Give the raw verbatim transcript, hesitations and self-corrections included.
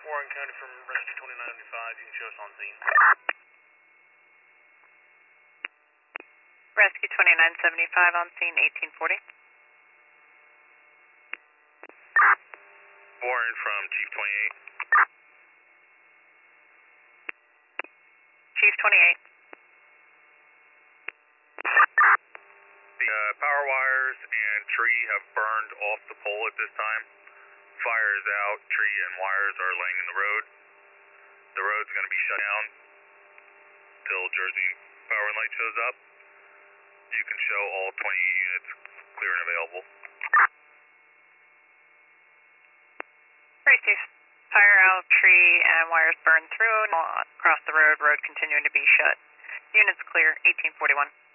Warren County from Rescue twenty-nine seventy-five. You can show us on scene. Rescue twenty-nine seventy-five on scene, eighteen forty. Warren from Chief twenty-eight. Chief twenty-eight. The uh, power wires and tree have burned off the pole at this time. Fire is out, tree and wires are laying in the road. The road's going to be shut down till Jersey Power and Light shows up. You can show all twenty-eight units clear and available. Great, Chief. Fire out, tree and wires burned through. Across the road, road continuing to be shut. Units clear, eighteen forty-one.